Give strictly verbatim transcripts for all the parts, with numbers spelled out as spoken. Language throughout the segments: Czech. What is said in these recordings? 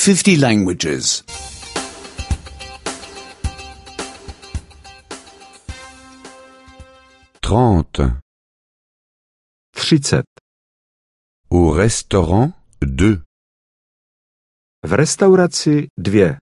fifty languages. Trente. Třicet. Au restaurant, deux. V restauraci dvě.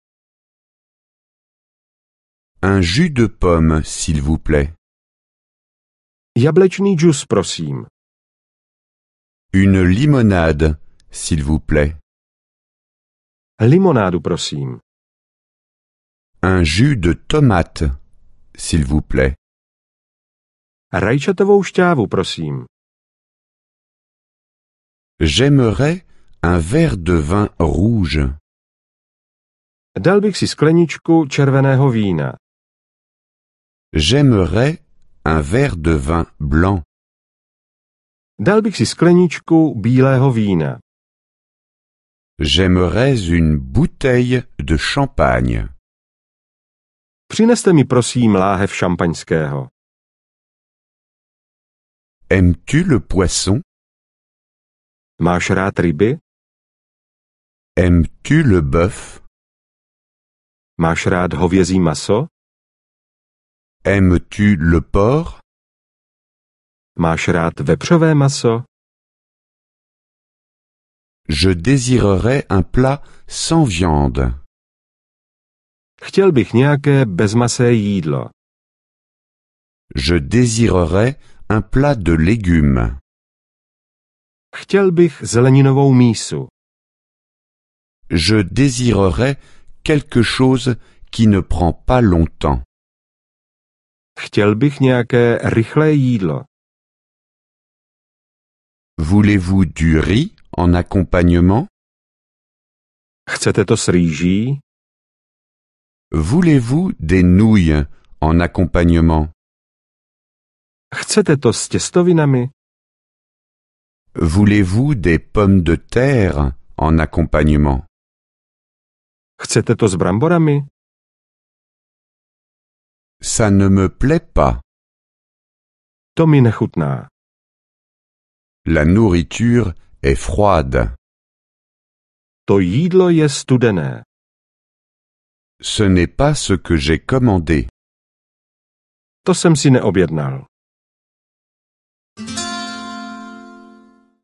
Un jus de pomme, s'il vous plaît. Jablečný džus, prosím. Une limonade, s'il vous plaît. Limonádu, prosím. Un jus de tomate, s'il vous plaît. Rajčatovou šťávu, prosím. J'aimerais un verre de vin rouge. Dal bych si skleničku červeného vína. J'aimerais un verre de vin blanc. Dal bych si skleničku bílého vína. J'aimerais une bouteille de champagne. Přineste mi prosím láhev šampaňského. Aimes-tu le poisson? Máš rád ryby? Aimes-tu le bœuf? Máš rád hovězí maso? Aimes-tu le porc? Máš rád vepřové maso? Je désirerais un plat sans viande. Chtěl bych nějaké bezmasé jídlo. Je désirerais un plat de légumes. Chtěl bych zeleninovou mísu. Je désirerais quelque chose qui ne prend pas longtemps. Chtěl bych nějaké rychlé jídlo. Voulez-vous du riz en accompagnement? Chcete to s rýží? Voulez-vous des nouilles en accompagnement? Chcete to s těstovinami? Voulez-vous des pommes de terre en accompagnement? Chcete to s bramborami? Ça ne me plaît pas. To mi nechutná. La nourriture est froide. To jídlo je studené. Ce n'est pas ce que j'ai commandé. To jsem si neobjednal.